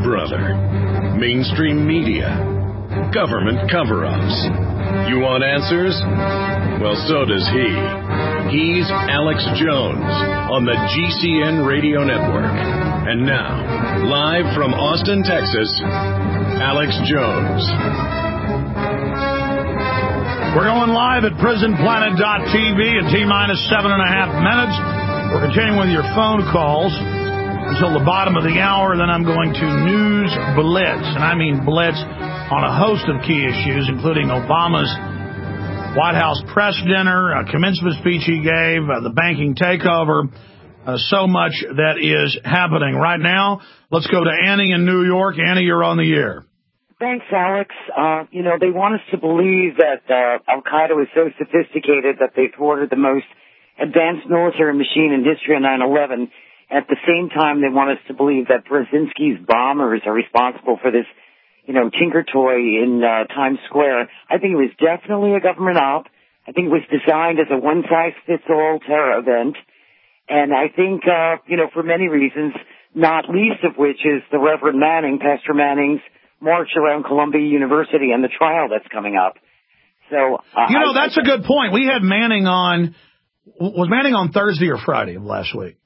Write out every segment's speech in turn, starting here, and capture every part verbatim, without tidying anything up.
brother. Mainstream media. Government cover-ups. You want answers? Well, so does he. He's Alex Jones on the G C N Radio Network. And now, live from Austin, Texas, Alex Jones. We're going live at prison planet dot t v in T-minus seven and a half minutes. We're continuing with your phone calls until the bottom of the hour. Then I'm going to News Blitz, and I mean blitz on a host of key issues, including Obama's White House press dinner, a commencement speech he gave, uh, the banking takeover, uh, so much that is happening right now. Let's go to Annie in New York. Annie, you're on the air. Thanks, Alex. Uh, you know, they want us to believe that uh, Al-Qaeda was so sophisticated that they thwarted the most advanced military machine in history on nine eleven. At the same time, they want us to believe that Brzezinski's bombers are responsible for this, you know, tinker toy in uh, Times Square. I think it was definitely a government op. I think it was designed as a one-size-fits-all terror event. And I think, uh, you know, for many reasons, not least of which is the Reverend Manning, Pastor Manning's march around Columbia University and the trial that's coming up. So, uh, you know, I, that's I, a good point. We had Manning on, was Manning on Thursday or Friday of last week?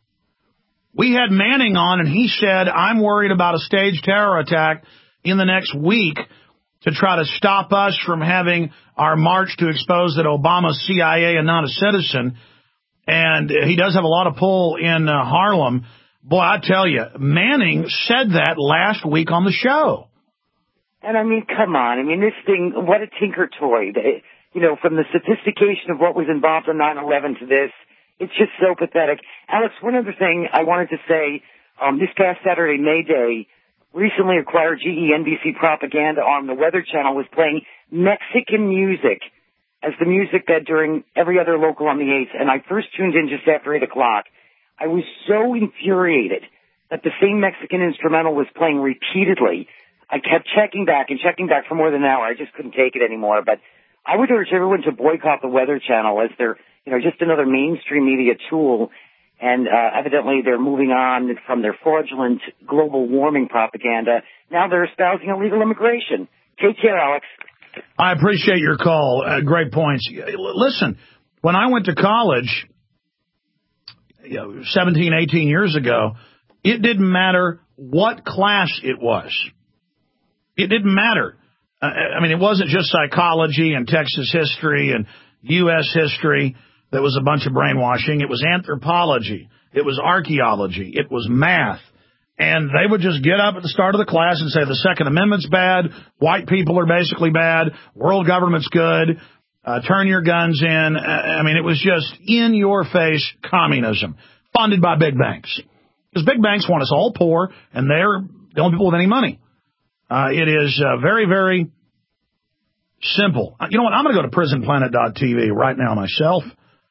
We had Manning on, and he said, I'm worried about a staged terror attack in the next week to try to stop us from having our march to expose that Obama's C I A and not a citizen. And he does have a lot of pull in uh, Harlem. Boy, I tell you, Manning said that last week on the show. And I mean, come on. I mean, this thing, what a tinker toy. They, you know, from the sophistication of what was involved in nine eleven to this, it's just so pathetic. Alex, one other thing I wanted to say, um, this past Saturday, May Day, recently acquired G E N B C propaganda arm, the Weather Channel, was playing Mexican music as the music bed during every other local on the eighth. And I first tuned in just after eight o'clock. I was so infuriated that the same Mexican instrumental was playing repeatedly. I kept checking back and checking back for more than an hour. I just couldn't take it anymore. But I would urge everyone to boycott the Weather Channel as they're, you know, just another mainstream media tool. And uh, evidently they're moving on from their fraudulent global warming propaganda. Now they're espousing illegal immigration. Take care, Alex. I appreciate your call. Uh, great points. Listen, when I went to college you know, seventeen, eighteen years ago, it didn't matter what class it was. It didn't matter. Uh, I mean, it wasn't just psychology and Texas history and U S history that was a bunch of brainwashing. It was anthropology. It was archaeology. It was math. And they would just get up at the start of the class and say the Second Amendment's bad, white people are basically bad, world government's good, uh, turn your guns in. Uh, I mean, it was just in-your-face communism funded by big banks. Because big banks want us all poor, and they're the only people with any money. Uh, it is uh, very, very simple. You know what? I'm going to go to prison planet dot t v right now myself.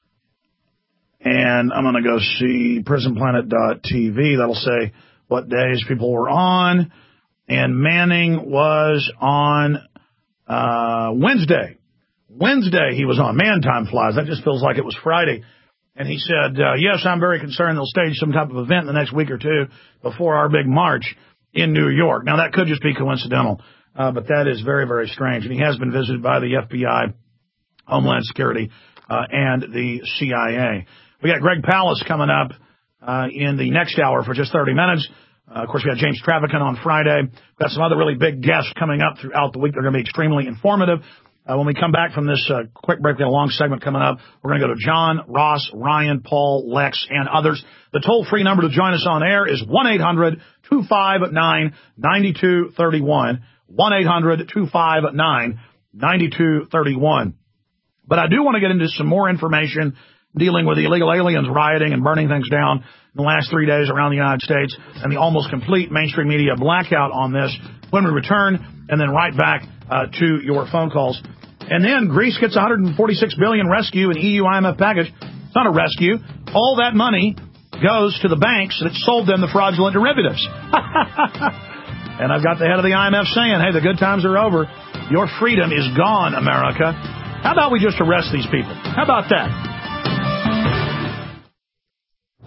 And I'm going to go see prison planet dot t v. That'll say what days people were on. And Manning was on uh, Wednesday. Wednesday he was on. Man, time flies. That just feels like it was Friday. And he said, uh, yes, I'm very concerned they'll stage some type of event in the next week or two before our big march in New York. Now, that could just be coincidental, uh, but that is very, very strange. And he has been visited by the F B I, Homeland Security, uh, and the C I A. We got Greg Palast coming up uh, in the next hour for just thirty minutes. Uh, of course, we got James Traficant on Friday. We've got some other really big guests coming up throughout the week. They're going to be extremely informative. Uh, when we come back from this uh, quick break, we got a long segment coming up. We're going to go to John, Ross, Ryan, Paul, Lex, and others. The toll-free number to join us on air is one eight hundred two five nine nine two three one, one eight hundred two five nine nine two three one. But I do want to get into some more information dealing with the illegal aliens rioting and burning things down in the last three days around the United States and the almost complete mainstream media blackout on this when we return, and then right back uh, to your phone calls. And then Greece gets one hundred forty-six billion dollars rescue and E U I M F package. It's not a rescue. All that money goes to the banks that sold them the fraudulent derivatives. And I've got the head of the I M F saying, hey, the good times are over. Your freedom is gone, America. How about we just arrest these people? How about that?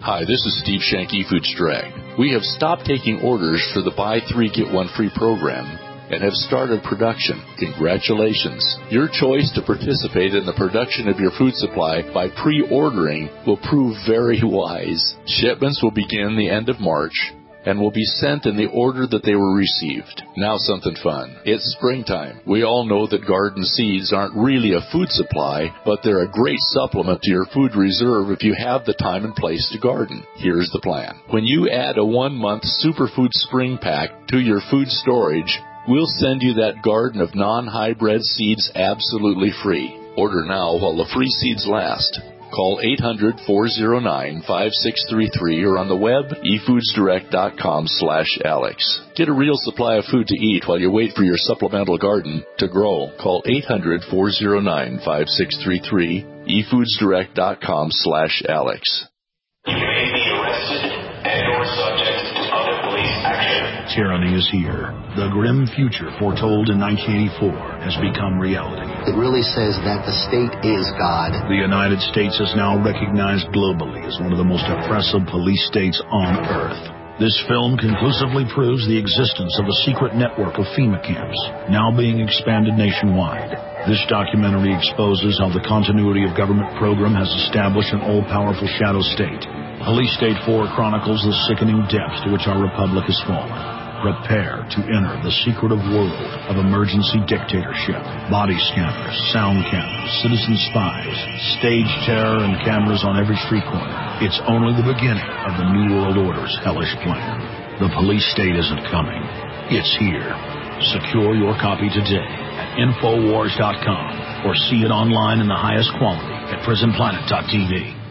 Hi, this is Steve Shank, eFoods Direct. We have stopped taking orders for the buy three, get one free program and have started production. Congratulations. Your choice to participate in the production of your food supply by pre-ordering will prove very wise. Shipments will begin the end of March and will be sent in the order that they were received. Now something fun. It's springtime. We all know that garden seeds aren't really a food supply, but they're a great supplement to your food reserve if you have the time and place to garden. Here's the plan. When you add a one-month Superfood Spring Pack to your food storage, we'll send you that garden of non-hybrid seeds absolutely free. Order now while the free seeds last. Call eight hundred, four oh nine, five six three three or on the web, e foods direct dot com slash Alex. Get a real supply of food to eat while you wait for your supplemental garden to grow. Call eight hundred, four oh nine, five six three three, e foods direct dot com slash Alex. You may be arrested and or subject to other police action. Tyranny is here. The grim future foretold in nineteen eighty-four has become reality. It really says that the state is God. The United States is now recognized globally as one of the most oppressive police states on earth. This film conclusively proves the existence of a secret network of FEMA camps, now being expanded nationwide. This documentary exposes how the continuity of government program has established an all-powerful shadow state. Police State four chronicles the sickening depths to which our republic has fallen. Prepare to enter the secretive world of emergency dictatorship. Body scanners, sound cameras, citizen spies, stage terror, and cameras on every street corner. It's only the beginning of the New World Order's hellish plan. The police state isn't coming. It's here. Secure your copy today at infowars dot com or see it online in the highest quality at prison planet dot t v.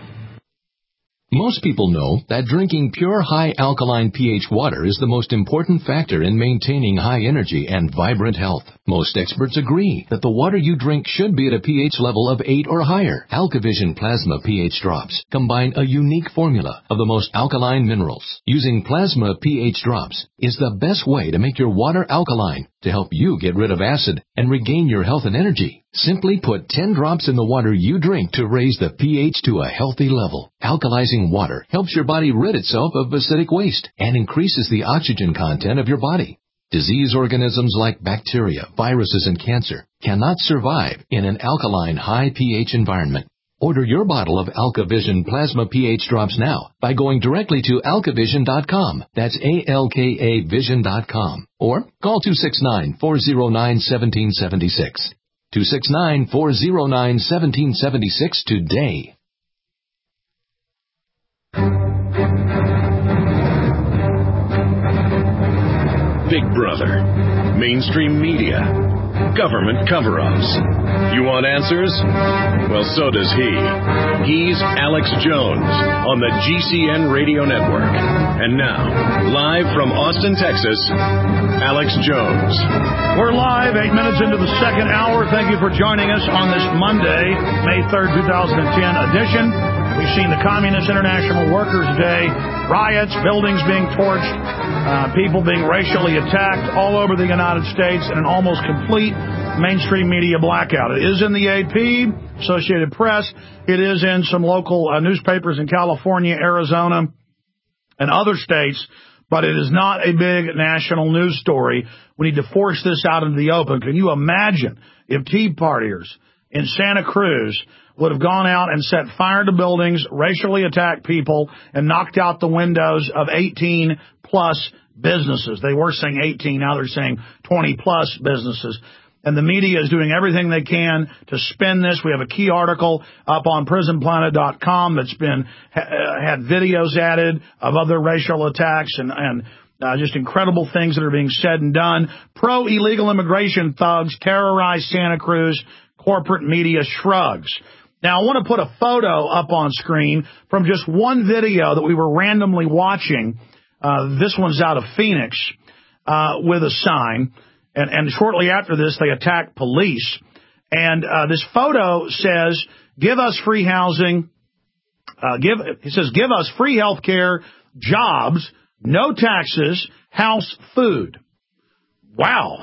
Most people know that drinking pure high alkaline pH water is the most important factor in maintaining high energy and vibrant health. Most experts agree that the water you drink should be at a pH level of eight or higher. AlkaVision Plasma pH drops combine a unique formula of the most alkaline minerals. Using Plasma pH drops is the best way to make your water alkaline to help you get rid of acid and regain your health and energy. Simply put ten drops in the water you drink to raise the pH to a healthy level. Alkalizing water helps your body rid itself of acidic waste and increases the oxygen content of your body. Disease organisms like bacteria, viruses, and cancer cannot survive in an alkaline high pH environment. Order your bottle of AlkaVision Plasma pH drops now by going directly to alka vision dot com. That's A L K A vision dot com. Or call two six nine, four oh nine, one seven seven six. two six nine, four oh nine, one seven seven six today. Big Brother, mainstream media, government cover-ups. You want answers? Well, so does he. He's Alex Jones on the G C N Radio Network. And now, live from Austin, Texas, Alex Jones. We're live, eight minutes into the second hour. Thank you for joining us on this Monday, May third, twenty ten edition. We've seen the Communist International Workers' Day, riots, buildings being torched, uh, people being racially attacked all over the United States, and an almost complete mainstream media blackout. It is in the A P, Associated Press. It is in some local uh, newspapers in California, Arizona, and other states, but it is not a big national news story. We need to force this out into the open. Can you imagine if Tea Partiers in Santa Cruz would have gone out and set fire to buildings, racially attacked people, and knocked out the windows of eighteen plus businesses? They were saying eighteen, now they're saying twenty plus businesses. And the media is doing everything they can to spin this. We have a key article up on prison planet dot com that's been ha- had videos added of other racial attacks and, and uh, just incredible things that are being said and done. Pro-illegal immigration thugs terrorize Santa Cruz. Corporate media shrugs. Now, I want to put a photo up on screen from just one video that we were randomly watching. Uh, this one's out of Phoenix uh, with a sign. And, and shortly after this, they attacked police. And uh, this photo says, give us free housing. Uh, give It says, give us free health care, jobs, no taxes, house, food. Wow.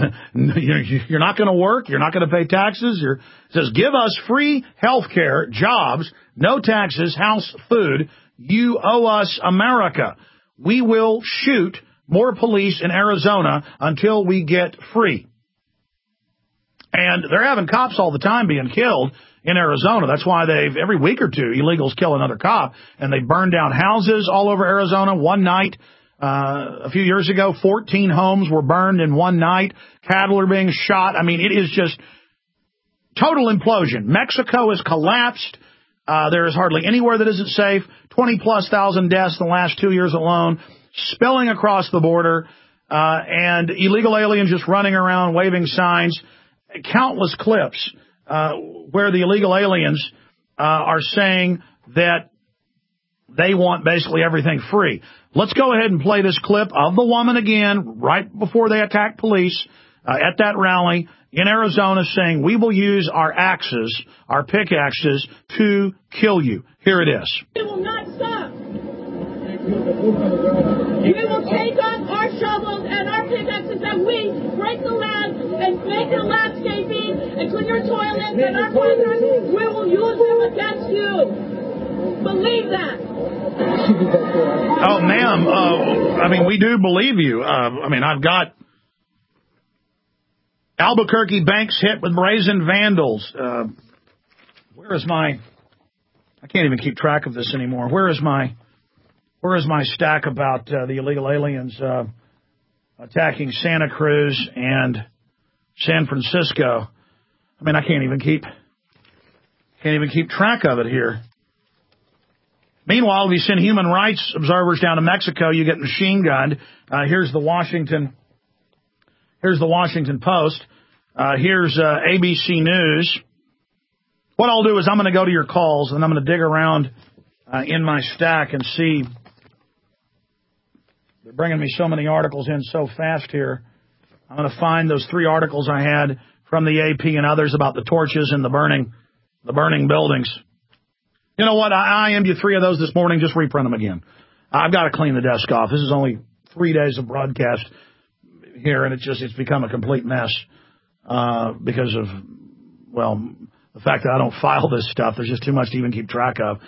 You're not going to work. You're not going to pay taxes. You're, it says, give us free health care, jobs, no taxes, house, food. You owe us America. We will shoot more police in Arizona until we get free. And they're having cops all the time being killed in Arizona. That's why they've, every week or two, illegals kill another cop. And they burn down houses all over Arizona. One night, uh, a few years ago, fourteen homes were burned in one night. Cattle are being shot. I mean, it is just total implosion. Mexico has collapsed. Uh, there is hardly anywhere that isn't safe. twenty plus thousand deaths in the last two years alone, spilling across the border, uh, and illegal aliens just running around waving signs. Countless clips uh, where the illegal aliens uh, are saying that they want basically everything free. Let's go ahead and play this clip of the woman again right before they attacked police uh, at that rally in Arizona saying, we will use our axes, our pickaxes, to kill you. Here it is. We will not stop. We will take up our shovels and our pickaxes and we break the land and make your landscaping and clean your toilets and our playgrounds. We will use them against you. Believe that. Oh, ma'am, uh, I mean, we do believe you. Uh, I mean, I've got Albuquerque banks hit with brazen vandals. Uh, where is my... I can't even keep track of this anymore. Where is my... Where is my stack about uh, the illegal aliens uh, attacking Santa Cruz and San Francisco? I mean, I can't even keep can't even keep track of it here. Meanwhile, we send human rights observers down to Mexico. You get machine gunned. Uh, here's the Washington. Here's the Washington Post. Uh, here's uh, A B C News. What I'll do is I'm going to go to your calls and I'm going to dig around uh, in my stack and see. They're bringing me so many articles in so fast here. I'm going to find those three articles I had from the A P and others about the torches and the burning, the burning buildings. You know what? I, I M'd you three of those this morning. Just reprint them again. I've got to clean the desk off. This is only three days of broadcast here, and it's just it's become a complete mess uh, because of, well, the fact that I don't file this stuff. There's just too much to even keep track of.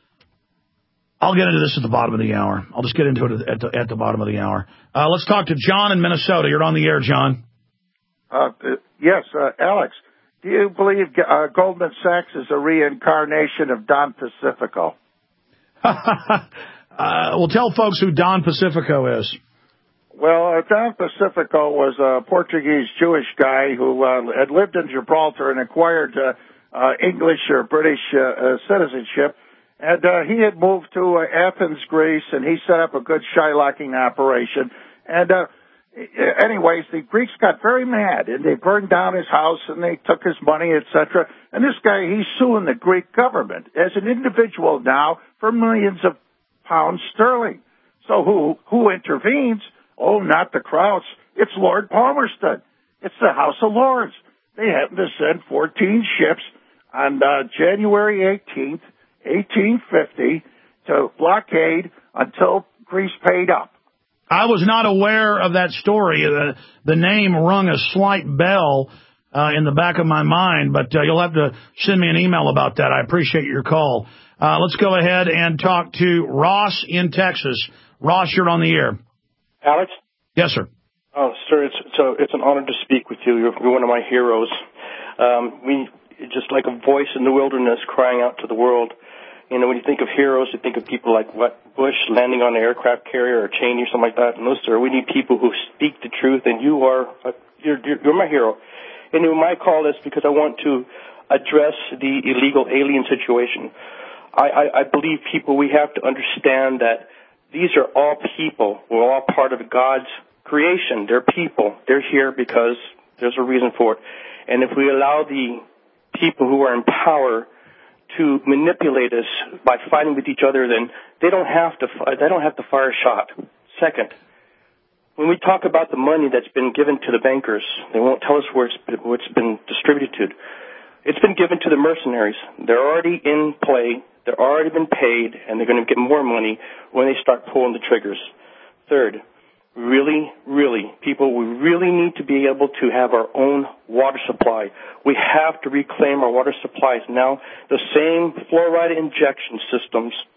I'll get into this at the bottom of the hour. I'll just get into it at the, at the bottom of the hour. Uh, let's talk to John in Minnesota. You're on the air, John. Uh, yes, uh, Alex, do you believe uh, Goldman Sachs is a reincarnation of Don Pacifico? uh, well, tell folks who Don Pacifico is. Well, uh, Don Pacifico was a Portuguese Jewish guy who uh, had lived in Gibraltar and acquired uh, uh, English or British uh, uh, citizenship. And uh, he had moved to uh, Athens, Greece, and he set up a good shylocking operation. And uh, anyways, the Greeks got very mad, and they burned down his house, and they took his money, et cetera. And this guy, he's suing the Greek government as an individual now for millions of pounds sterling. So who who intervenes? Oh, not the Krauts. It's Lord Palmerston. It's the House of Lords. They happened to send fourteen ships on uh, January eighteenth, eighteen fifty, to blockade until Greece paid up. I was not aware of that story. The, the name rung a slight bell uh, in the back of my mind, but uh, you'll have to send me an email about that. I appreciate your call. Uh, let's go ahead and talk to Ross in Texas. Ross, you're on the air. Alex? Yes, sir. Oh, sir, it's it's, a, it's an honor to speak with you. You're, you're one of my heroes. Um, we just like a voice in the wilderness crying out to the world. You know, when you think of heroes, you think of people like what Bush landing on an aircraft carrier or Cheney or something like that. No, sir, we need people who speak the truth, and you are a, you're, you're, you're my hero. And my call is because I want to address the illegal alien situation. I, I, I believe people, we have to understand that these are all people. We're all part of God's creation. They're people. They're here because there's a reason for it. And if we allow the people who are in power to manipulate us by fighting with each other, then they don't have to they don't have to fire a shot. Second, when we talk about the money that's been given to the bankers, they won't tell us where it's been, where it's been distributed to. It's been given to the mercenaries. They're already in play. They're already been paid, and they're going to get more money when they start pulling the triggers. Third, really, really, people, we really need to be able to have our own water supply. We have to reclaim our water supplies. Now, the same fluoride injection systems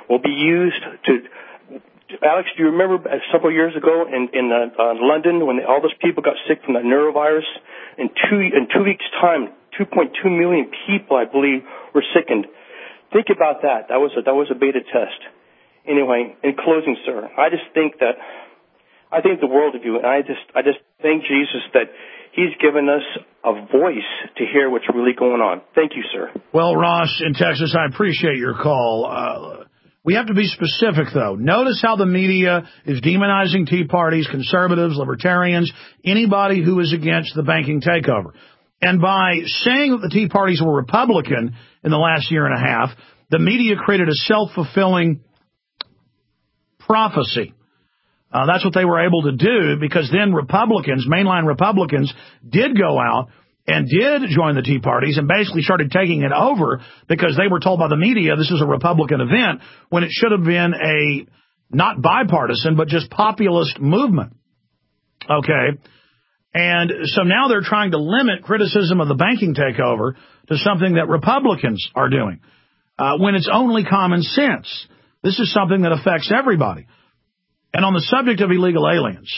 will be used to. Alex, do you remember several years ago in in uh, uh, London when they, all those people got sick from that neurovirus? In two in two weeks' time, two point two million people, I believe, were sickened. Think about that. That was a, that was a beta test. Anyway, in closing, sir, I just think that I think the world of you, and I just I just thank Jesus that He's given us a voice to hear what's really going on. Thank you, sir. Well, Ross in Texas, I appreciate your call. Uh, we have to be specific, though. Notice how the media is demonizing Tea Parties, conservatives, libertarians, anybody who is against the banking takeover. And by saying that the Tea Parties were Republican in the last year and a half, the media created a self-fulfilling prophecy. Uh, that's what they were able to do, because then Republicans, mainline Republicans, did go out and did join the Tea Parties and basically started taking it over because they were told by the media this is a Republican event when it should have been a not bipartisan but just populist movement. Okay? And so now they're trying to limit criticism of the banking takeover to something that Republicans are doing uh, when it's only common sense. This is something that affects everybody. And on the subject of illegal aliens,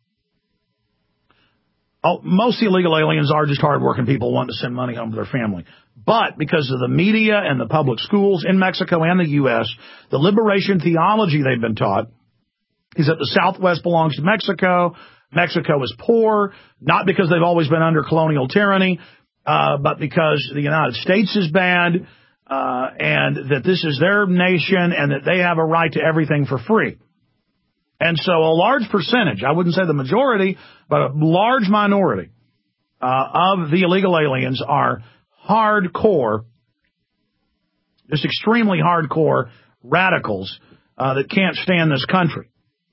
oh, most illegal aliens are just hardworking people wanting to send money home to their family. But because of the media and the public schools in Mexico and the U S, the liberation theology they've been taught is that the Southwest belongs to Mexico. Mexico is poor, not because they've always been under colonial tyranny, uh, but because the United States is bad, uh, and that this is their nation and that they have a right to everything for free. And so a large percentage, I wouldn't say the majority, but a large minority uh, of the illegal aliens are hardcore, just extremely hardcore radicals uh, that can't stand this country.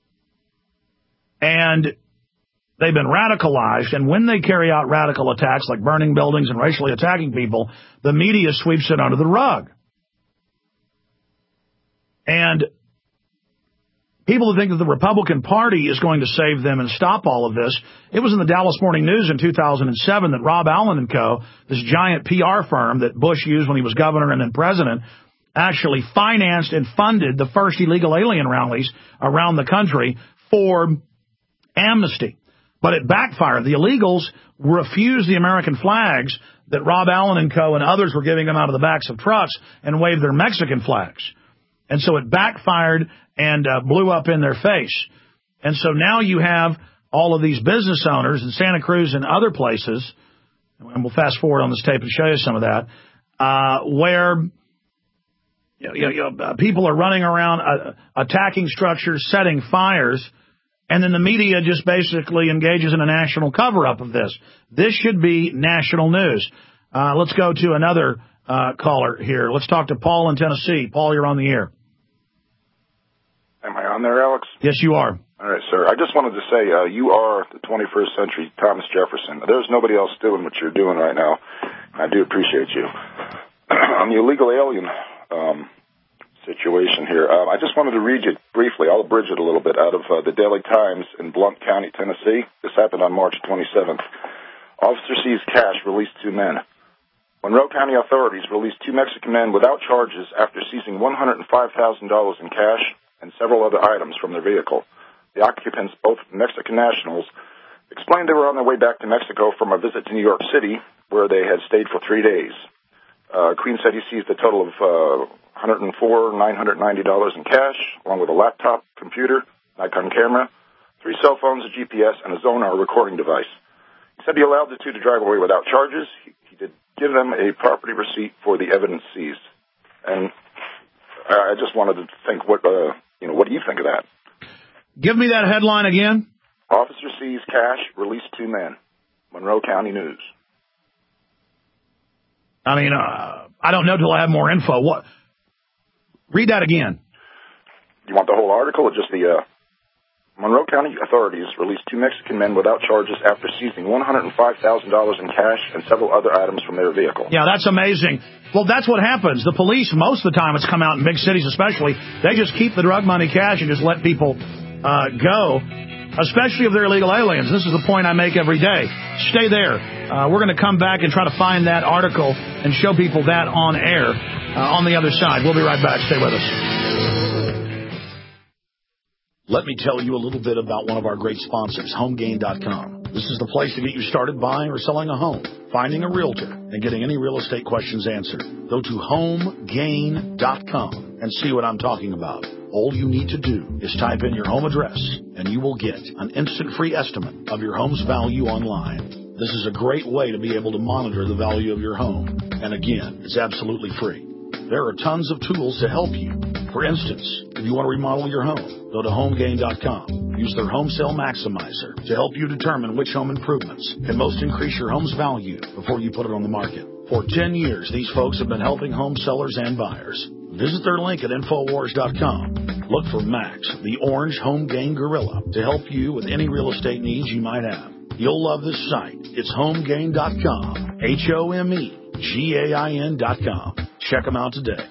And they've been radicalized, and when they carry out radical attacks like burning buildings and racially attacking people, the media sweeps it under the rug. And people who think that the Republican Party is going to save them and stop all of this, it was in the Dallas Morning News in two thousand seven that Rob Allen and Co., this giant P R firm that Bush used when he was governor and then president, actually financed and funded the first illegal alien rallies around the country for amnesty. But it backfired. The illegals refused the American flags that Rob Allen and Co. and others were giving them out of the backs of trucks and waved their Mexican flags. And so it backfired and uh, blew up in their face. And so now you have all of these business owners in Santa Cruz and other places, and we'll fast forward on this tape and show you some of that, uh, where you know, you know, uh, people are running around uh, attacking structures, setting fires, and then the media just basically engages in a national cover-up of this. This should be national news. Uh, let's go to another uh, caller here. Let's talk to Paul in Tennessee. Paul, you're on the air. Am I on there, Alex? Yes, you are. All right, sir. I just wanted to say uh, you are the twenty-first century Thomas Jefferson. There's nobody else doing what you're doing right now. I do appreciate you. On the illegal alien um, situation here, uh, I just wanted to read you briefly. I'll abridge it a little bit out of uh, the Daily Times in Blount County, Tennessee. This happened on March twenty-seventh. Officer sees cash, released two men. Monroe County authorities released two Mexican men without charges after seizing one hundred five thousand dollars in cash and several other items from their vehicle. The occupants, both Mexican nationals, explained they were on their way back to Mexico from a visit to New York City, where they had stayed for three days. Uh, Queen said he seized a total of uh, one hundred four thousand nine hundred ninety dollars in cash, along with a laptop, computer, Nikon camera, three cell phones, a G P S, and a Zonar recording device. He said he allowed the two to drive away without charges. He, he did give them a property receipt for the evidence seized. And I just wanted to think what... Uh, You know, what do you think of that? Give me that headline again. Officer sees cash, released two men. Monroe County News. I mean, uh, I don't know till I have more info. What? Read that again. You want the whole article or just the... Uh, Monroe County authorities released two Mexican men without charges after seizing one hundred five thousand dollars in cash and several other items from their vehicle. Yeah, that's amazing. Well, that's what happens. The police, most of the time it's come out in big cities especially, they just keep the drug money cash and just let people uh, go, especially if they're illegal aliens. This is the point I make every day. Stay there. Uh, we're going to come back and try to find that article and show people that on air uh, on the other side. We'll be right back. Stay with us. let me tell you a little bit about one of our great sponsors, home gain dot com. This is the place to get you started buying or selling a home, finding a realtor, and getting any real estate questions answered. Go to home gain dot com and see what I'm talking about. All you need to do is type in your home address, and you will get an instant free estimate of your home's value online. This is a great way to be able to monitor the value of your home. And again, it's absolutely free. There are tons of tools to help you. For instance, if you want to remodel your home, go to home gain dot com. Use their Home Sale Maximizer to help you determine which home improvements can most increase your home's value before you put it on the market. For ten years, these folks have been helping home sellers and buyers. Visit their link at infowars dot com. Look for Max, the orange home gain gorilla, to help you with any real estate needs you might have. You'll love this site. It's home gain dot com. H O M E G A I N dot com. Check them out today.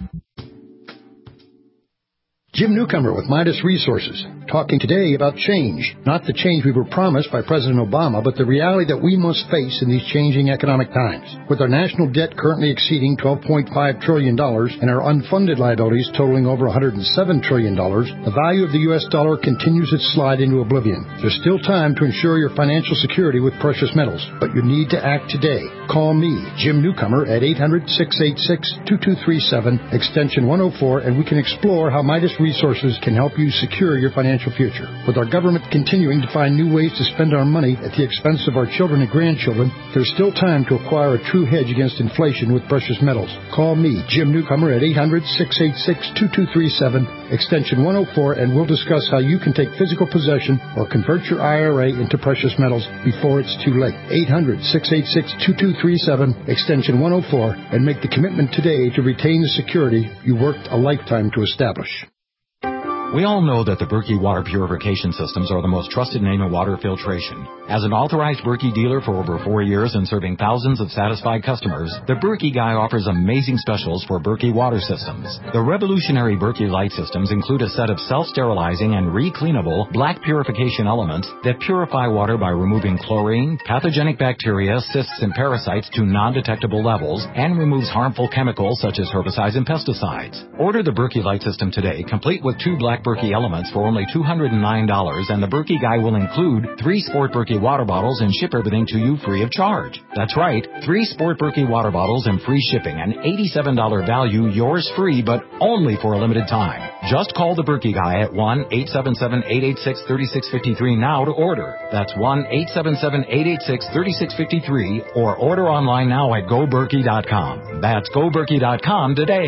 Jim Newcomer with Midas Resources, talking today about change. Not the change we were promised by President Obama, but the reality that we must face in these changing economic times. With our national debt currently exceeding twelve point five trillion dollars and our unfunded liabilities totaling over one hundred seven trillion dollars, the value of the U S dollar continues its slide into oblivion. There's still time to ensure your financial security with precious metals, but you need to act today. Call me, Jim Newcomer, at eight hundred, six eight six, two two three seven, extension one oh four, and we can explore how Midas Resources can help you secure your financial future. With our government continuing to find new ways to spend our money at the expense of our children and grandchildren, there's still time to acquire a true hedge against inflation with precious metals. Call me, Jim Newcomer, at eight hundred, six eight six, two two three seven, extension one oh four, and we'll discuss how you can take physical possession or convert your I R A into precious metals before it's too late. eight hundred, six eight six, two two three seven, extension one oh four, and make the commitment today to retain the security you worked a lifetime to establish. We all know that the Berkey water purification systems are the most trusted name in water filtration. As an authorized Berkey dealer for over four years and serving thousands of satisfied customers, the Berkey Guy offers amazing specials for Berkey water systems. The revolutionary Berkey light systems include a set of self-sterilizing and re-cleanable black purification elements that purify water by removing chlorine, pathogenic bacteria, cysts, and parasites to non-detectable levels and removes harmful chemicals such as herbicides and pesticides. Order the Berkey light system today, complete with two black Berkey elements for only two hundred nine dollars, and the Berkey Guy will include three Sport Berkey water bottles and ship everything to you free of charge. That's right, three Sport Berkey water bottles and free shipping, an eighty-seven dollars value, yours free, but only for a limited time. Just call the Berkey Guy at one eight seven seven, eight eight six, three six five three now to order. That's one eight seven seven, eight eight six, three six five three, or order online now at go berkey dot com. That's go berkey dot com today.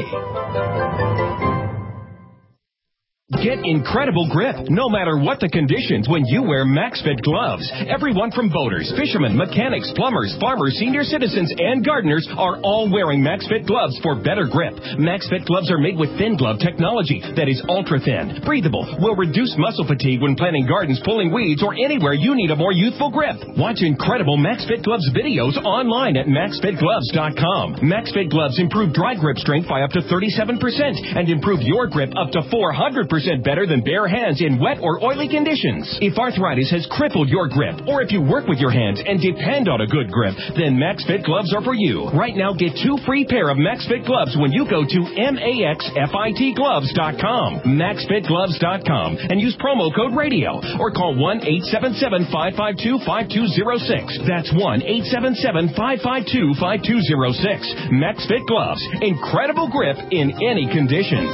Get incredible grip, no matter what the conditions, when you wear MaxFit gloves. Everyone from boaters, fishermen, mechanics, plumbers, farmers, senior citizens, and gardeners are all wearing MaxFit gloves for better grip. MaxFit gloves are made with thin glove technology that is ultra-thin, breathable, will reduce muscle fatigue when planting gardens, pulling weeds, or anywhere you need a more youthful grip. Watch incredible MaxFit gloves videos online at max fit gloves dot com. MaxFit gloves improve dry grip strength by up to thirty-seven percent and improve your grip up to four hundred percent better than bare hands in wet or oily conditions. If arthritis has crippled your grip, or if you work with your hands and depend on a good grip, then MaxFit gloves are for you. Right now, get two free pair of MaxFit gloves when you go to max fit gloves dot com, max fit gloves dot com, and use promo code radio, or call one eight seven seven, five five two, five two zero six. That's one eight seven seven, five five two, five two zero six. MaxFit gloves, incredible grip in any conditions.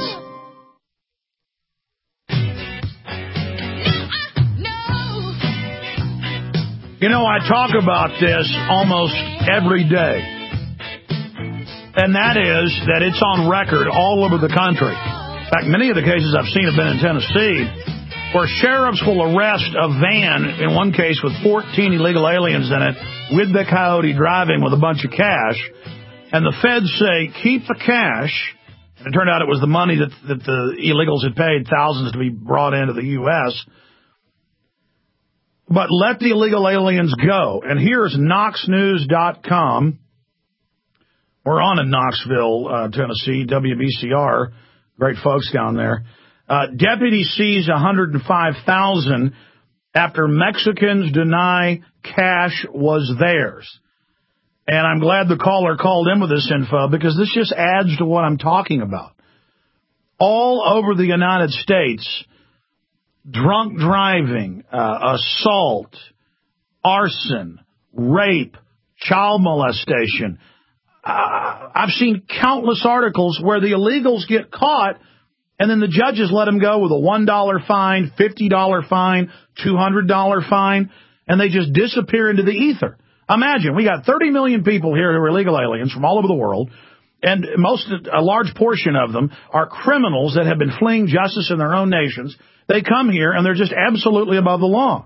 You know, I talk about this almost every day, and that is that it's on record all over the country. In fact, many of the cases I've seen have been in Tennessee, where sheriffs will arrest a van, in one case with fourteen illegal aliens in it, with the coyote driving with a bunch of cash, and the feds say, keep the cash. And it turned out it was the money that, that the illegals had paid, thousands to be brought into the U S, but let the illegal aliens go. And here's knox news dot com. We're on in Knoxville, uh, Tennessee, W B C R. Great folks down there. Uh, deputy sees one hundred five thousand after Mexicans deny cash was theirs. And I'm glad the caller called in with this info, because this just adds to what I'm talking about. All over the United States, drunk driving, uh, assault, arson, rape, child molestation. Uh, I've seen countless articles where the illegals get caught and then the judges let them go with a one dollar fine, fifty dollar fine, two hundred dollar fine, and they just disappear into the ether. Imagine, we got thirty million people here who are illegal aliens from all over the world, and most, a large portion of them are criminals that have been fleeing justice in their own nations. They come here, and they're just absolutely above the law.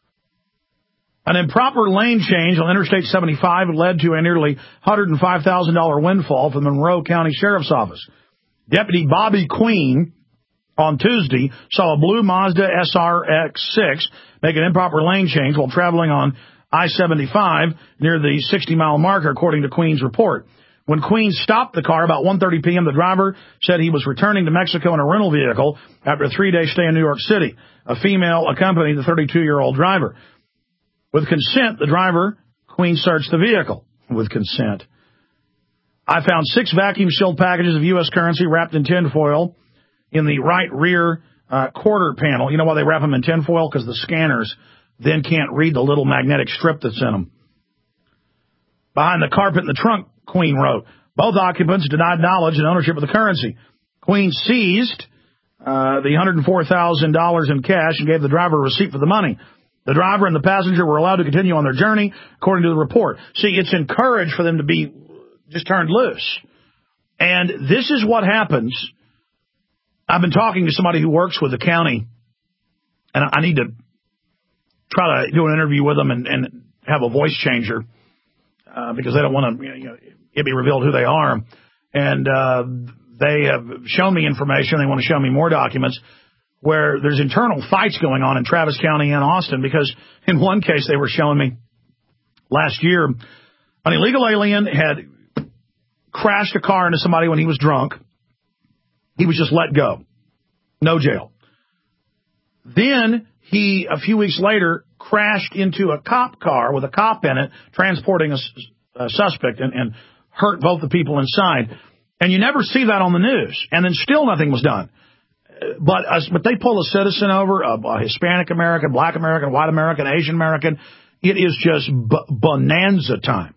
An improper lane change on Interstate seventy-five led to a nearly one hundred five thousand dollars windfall for the Monroe County Sheriff's Office. Deputy Bobby Queen on Tuesday saw a blue Mazda S R X six make an improper lane change while traveling on I seventy-five near the sixty mile marker, according to Queen's report. When Queen stopped the car about one thirty p.m., the driver said he was returning to Mexico in a rental vehicle after a three-day stay in New York City. A female accompanied the thirty-two-year-old driver. With consent, the driver, Queen, searched the vehicle. With consent. I found six vacuum-sealed packages of U S currency wrapped in tinfoil in the right rear uh, quarter panel. You know why they wrap them in tinfoil? Because the scanners then can't read the little magnetic strip that's in them. Behind the carpet in the trunk, Queen wrote, both occupants denied knowledge and ownership of the currency. Queen seized uh, the one hundred four thousand dollars in cash and gave the driver a receipt for the money. The driver and the passenger were allowed to continue on their journey, according to the report. See, it's encouraged for them to be just turned loose. And this is what happens. I've been talking to somebody who works with the county, and I need to try to do an interview with them and, and have a voice changer uh, because they don't want to, you know, it be revealed who they are. And uh, they have shown me information. They want to show me more documents where there's internal fights going on in Travis County and Austin, because in one case they were showing me last year an illegal alien had crashed a car into somebody when he was drunk. He was just let go. No jail. Then he, a few weeks later, crashed into a cop car with a cop in it, transporting a, a suspect, and, and hurt both the people inside. And you never see that on the news. And then still nothing was done. But uh, but they pull a citizen over, a, a Hispanic American, Black American, White American, Asian American. It is just b- bonanza time.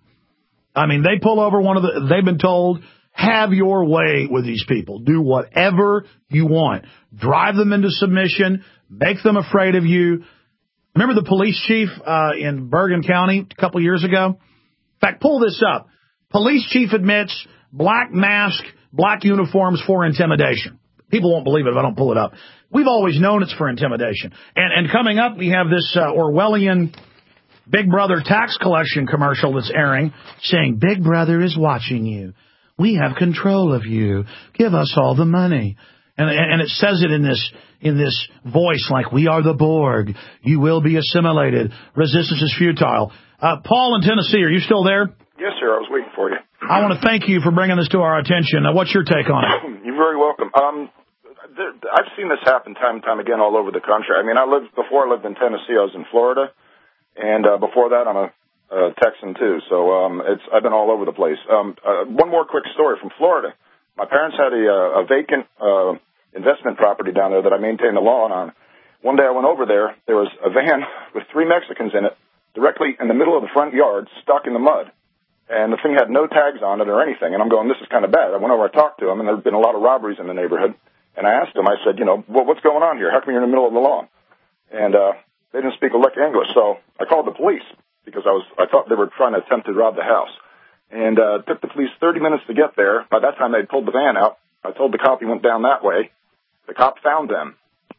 I mean, they pull over one of the, they've been told, have your way with these people. Do whatever you want. Drive them into submission. Make them afraid of you. Remember the police chief uh, in Bergen County a couple years ago? In fact, pull this up. Police chief admits black mask, black uniforms for intimidation. People won't believe it if I don't pull it up. We've always known it's for intimidation. And, and coming up, we have this uh, Orwellian Big Brother tax collection commercial that's airing, saying, Big Brother is watching you. We have control of you. Give us all the money. And, and it says it in this in this voice like, we are the Borg. You will be assimilated. Resistance is futile. Uh, Paul in Tennessee, are you still there? Yes, sir. I was waiting for you. I want to thank you for bringing this to our attention. Uh, what's your take on it? You're very welcome. Um, there, I've seen this happen time and time again all over the country. I mean, I lived before I lived in Tennessee. I was in Florida, and uh, before that, I'm a, a Texan too. So um, it's I've been all over the place. Um, uh, one more quick story from Florida. My parents had a, a vacant uh, investment property down there that I maintained the lawn on. One day I went over there. There was a van with three Mexicans in it, directly in the middle of the front yard, stuck in the mud. And the thing had no tags on it or anything. And I'm going, this is kind of bad. I went over, I talked to them, and there had been a lot of robberies in the neighborhood. And I asked them, I said, you know, well, what's going on here? How come you're in the middle of the lawn? And uh, they didn't speak a lick of English. So I called the police because I was I thought they were trying to attempt to rob the house. And uh, it took the police thirty minutes to get there. By that time, they'd pulled the van out. I told the cop he went down that way. The cop found them.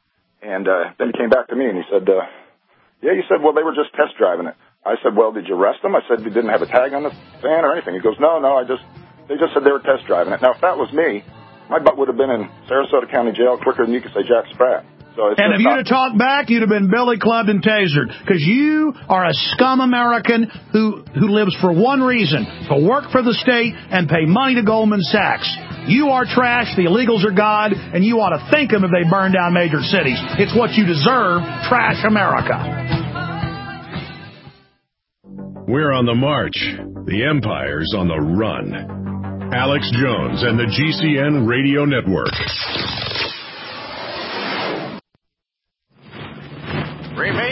And uh, then he came back to me and he said, uh, yeah, you said, well, they were just test driving it. I said, well, did you arrest them? I said, you didn't have a tag on the van or anything. He goes, no, no, I just, they just said they were test driving it. Now, if that was me, my butt would have been in Sarasota County Jail quicker than you could say Jack Spratt. So it's and if you'd have talked back, you'd have been billy clubbed and tasered, because you are a scum American who, who lives for one reason, to work for the state and pay money to Goldman Sachs. You are trash, the illegals are God, and you ought to thank them if they burn down major cities. It's what you deserve, trash America. We're on the march. The Empire's on the run. Alex Jones and the G C N Radio Network.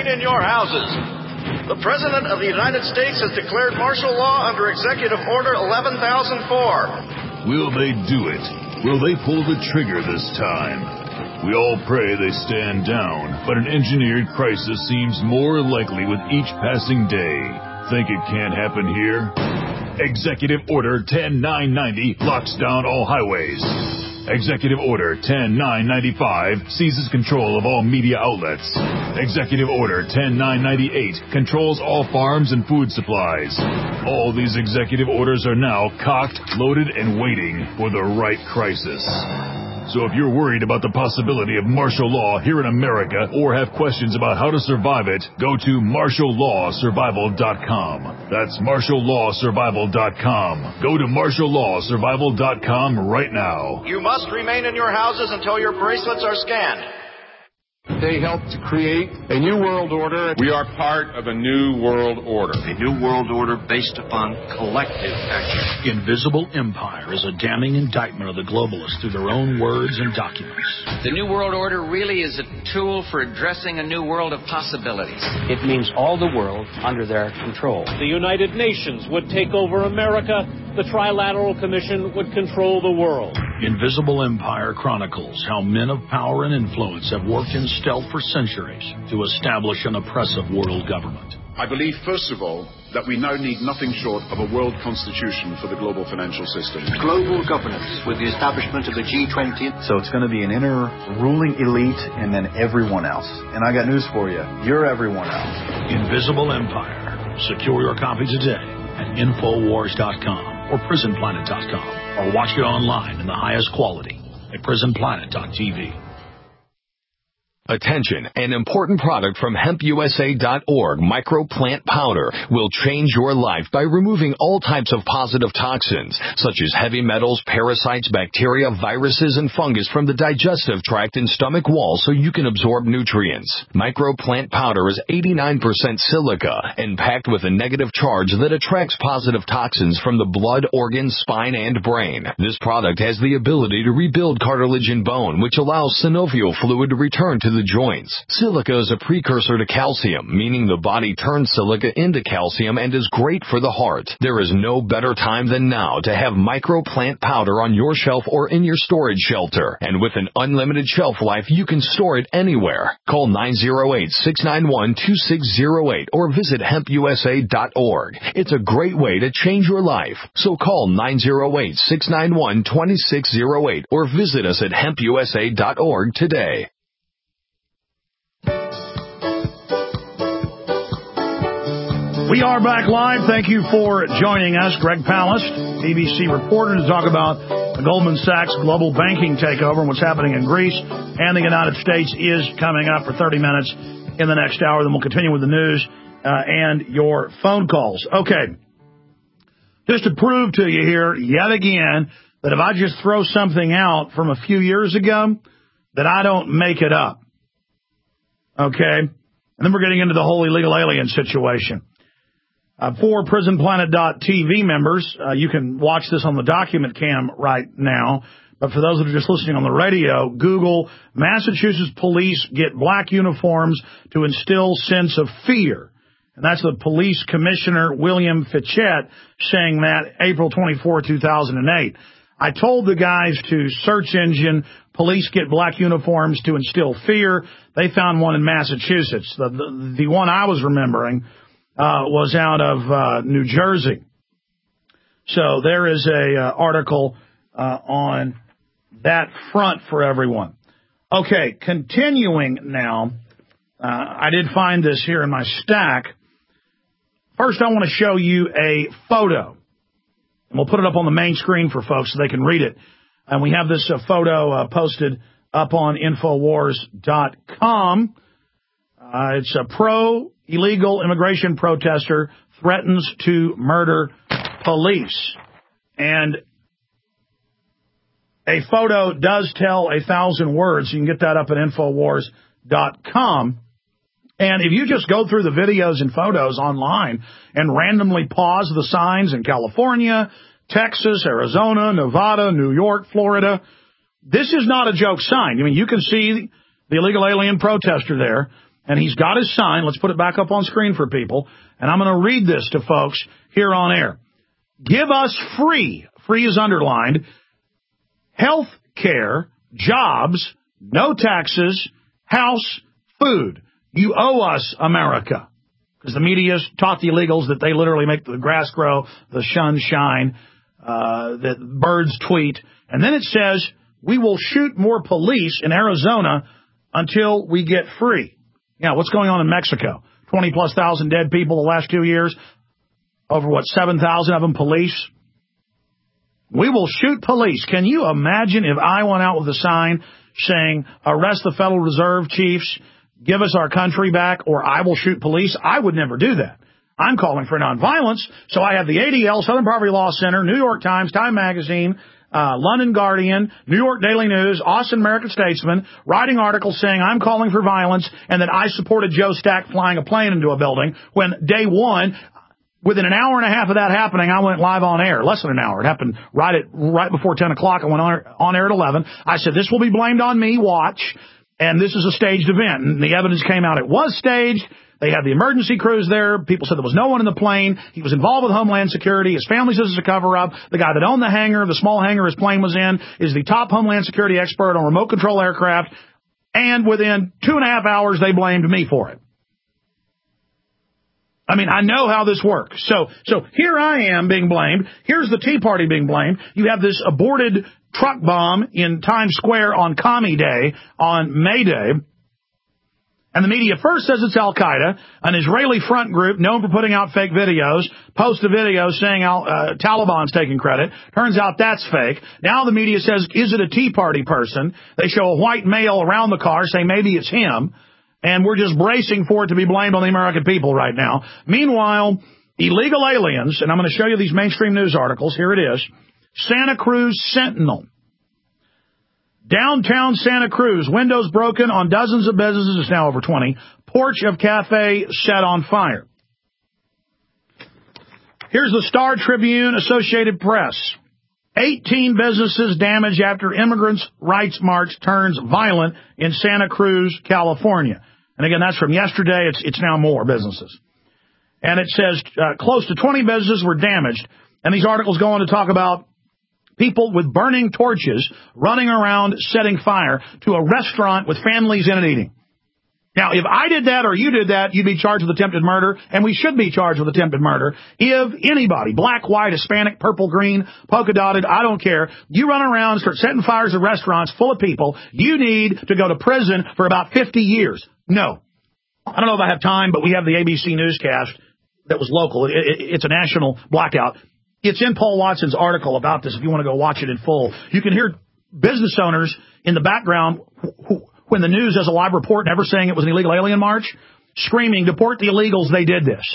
remain in your houses. The President of the United States has declared martial law under Executive Order eleven thousand four. Will they do it? Will they pull the trigger this time? We all pray they stand down, but an engineered crisis seems more likely with each passing day. Think it can't happen here? Executive Order ten nine ninety locks down all highways. Executive Order ten nine ninety-five seizes control of all media outlets. Executive Order ten nine ninety-eight controls all farms and food supplies. All these executive orders are now cocked, loaded, and waiting for the right crisis. So if you're worried about the possibility of martial law here in America or have questions about how to survive it, go to martial law survival dot com. That's martial law survival dot com. Go to martial law survival dot com right now. You must remain in your houses until your bracelets are scanned. They helped to create a new world order. We are part of a new world order. A new world order based upon collective action. Invisible Empire is a damning indictment of the globalists through their own words and documents. The new world order really is a tool for addressing a new world of possibilities. It means all the world under their control. The United Nations would take over America. The Trilateral Commission would control the world. Invisible Empire chronicles how men of power and influence have worked in stealth for centuries to establish an oppressive world government. I believe, first of all, that we now need nothing short of a world constitution for the global financial system. Global governance with the establishment of the G twenty. So it's going to be an inner ruling elite and then everyone else. And I got news for you. You're everyone else. Invisible Empire. Secure your copy today at infowars dot com or prison planet dot com or watch it online in the highest quality at prison planet dot t v. Attention, an important product from hemp u s a dot org, microplant powder, will change your life by removing all types of positive toxins, such as heavy metals, parasites, bacteria, viruses, and fungus from the digestive tract and stomach wall so you can absorb nutrients. Microplant powder is eighty-nine percent silica and packed with a negative charge that attracts positive toxins from the blood, organs, spine, and brain. This product has the ability to rebuild cartilage and bone, which allows synovial fluid to return to the joints. Silica is a precursor to calcium, meaning the body turns silica into calcium and is great for the heart. There is no better time than now to have microplant powder on your shelf or in your storage shelter. And with an unlimited shelf life, you can store it anywhere. Call nine oh eight, six nine one, two six oh eight or visit hemp u s a dot org. It's a great way to change your life. So call nine oh eight, six nine one, two six oh eight or visit us at hemp u s a dot org today. We are back live. Thank you for joining us. Greg Palast, B B C reporter, to talk about the Goldman Sachs global banking takeover and what's happening in Greece and the United States is coming up for thirty minutes in the next hour. Then we'll continue with the news uh, and your phone calls. Okay. Just to prove to you here yet again that if I just throw something out from a few years ago, that I don't make it up. Okay? And then we're getting into the whole illegal alien situation. Uh, for prison planet dot t v members, uh, you can watch this on the document cam right now. But for those that are just listening on the radio, Google Massachusetts police get black uniforms to instill sense of fear. And that's the police commissioner, William Fichette, saying that April twenty-fourth, two thousand eight. I told the guys to search engine police get black uniforms to instill fear. They found one in Massachusetts. The, the, the one I was remembering Uh, was out of uh, New Jersey. So there is a uh, article uh, on that front for everyone. Okay, continuing now. Uh, I did find this here in my stack. First, I want to show you a photo. And we'll put it up on the main screen for folks so they can read it. And we have this uh, photo uh, posted up on infowars dot com. Uh, it's a pro illegal immigration protester threatens to murder police. And a photo does tell a thousand words. You can get that up at infowars dot com. And if you just go through the videos and photos online and randomly pause the signs in California, Texas, Arizona, Nevada, New York, Florida, this is not a joke sign. I mean, you can see the illegal alien protester there. and he's got his sign. Let's put it back up on screen for people, and I'm going to read this to folks here on air. Give us free, free is underlined, health care, jobs, no taxes, house, food. You owe us, America. Because the media's taught the illegals that they literally make the grass grow, the sun shine, uh, that birds tweet. And then it says, we will shoot more police in Arizona until we get free. Yeah, what's going on in Mexico? twenty plus thousand dead people the last two years. Over, what, seven thousand of them police? We will shoot police. Can you imagine if I went out with a sign saying, arrest the Federal Reserve chiefs, give us our country back, or I will shoot police? I would never do that. I'm calling for nonviolence, so I have the A D L, Southern Poverty Law Center, New York Times, Time Magazine, uh, London Guardian, New York Daily News, Austin American Statesman, writing articles saying I'm calling for violence and that I supported Joe Stack flying a plane into a building when day one, within an hour and a half of that happening, I went live on air. Less than an hour. It happened right at right before ten o'clock. I went on, on air at eleven. I said, this will be blamed on me. Watch. And this is a staged event. And the evidence came out. It was staged. They had the emergency crews there. People said there was no one in the plane. He was involved with Homeland Security. His family says it's a cover-up. The guy that owned the hangar, the small hangar his plane was in, is the top Homeland Security expert on remote control aircraft. And within two and a half hours, they blamed me for it. I mean, I know how this works. So, so here I am being blamed. Here's the Tea Party being blamed. You have this aborted truck bomb in Times Square on Commie Day, on May Day. And the media first says it's Al-Qaeda, an Israeli front group known for putting out fake videos, post a video saying Al, uh, Taliban's taking credit. Turns out that's fake. Now the media says, is it a Tea Party person? They show a white male around the car, say maybe it's him. And we're just bracing for it to be blamed on the American people right now. Meanwhile, illegal aliens, and I'm going to show you these mainstream news articles. Here it is. Santa Cruz Sentinel. Downtown Santa Cruz, windows broken on dozens of businesses. It's now over twenty. Porch of cafe set on fire. Here's the Star Tribune, Associated Press. eighteen businesses damaged after immigrants' rights march turns violent in Santa Cruz, California. And again, that's from yesterday. It's it's now more businesses. And it says uh, close to twenty businesses were damaged. And these articles go on to talk about people with burning torches running around setting fire to a restaurant with families in it eating. Now, if I did that or you did that, you'd be charged with attempted murder, and we should be charged with attempted murder. If anybody, black, white, Hispanic, purple, green, polka dotted, I don't care, you run around and start setting fires at restaurants full of people, you need to go to prison for about fifty years. No. I don't know if I have time, but we have the A B C newscast that was local. It, it, it's a national blackout. It's in Paul Watson's article about this if you want to go watch it in full. You can hear business owners in the background who, who when the news does a live report, never saying it was an illegal alien march, screaming, deport the illegals, they did this.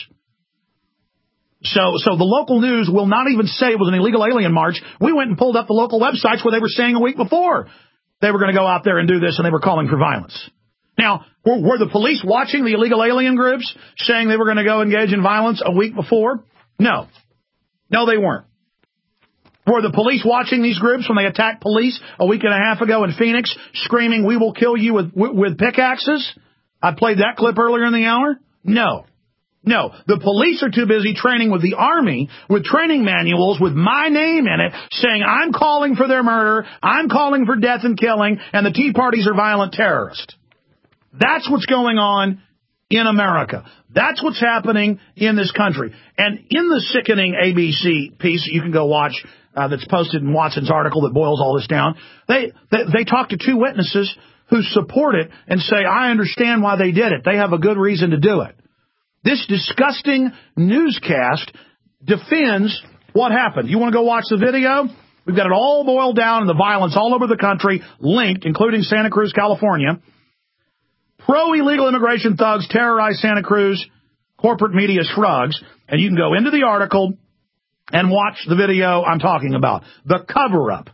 So so the local news will not even say it was an illegal alien march. We went and pulled up the local websites where they were saying a week before they were going to go out there and do this, and they were calling for violence. Now, were, were the police watching the illegal alien groups saying they were going to go engage in violence a week before? No. No, they weren't. Were the police watching these groups when they attacked police a week and a half ago in Phoenix, screaming, we will kill you with, with pickaxes? I played that clip earlier in the hour. No. No. The police are too busy training with the Army, with training manuals with my name in it, saying I'm calling for their murder, I'm calling for death and killing, and the Tea Parties are violent terrorists. That's what's going on in America. That's what's happening in this country. And in the sickening A B C piece you can go watch uh, that's posted in Watson's article that boils all this down, they, they they talk to two witnesses who support it and say, I understand why they did it. They have a good reason to do it. This disgusting newscast defends what happened. You want to go watch the video? We've got it all boiled down and the violence all over the country, linked, including Santa Cruz, California. Pro-illegal immigration thugs terrorize Santa Cruz. Corporate media shrugs. And you can go into the article and watch the video I'm talking about. The cover-up.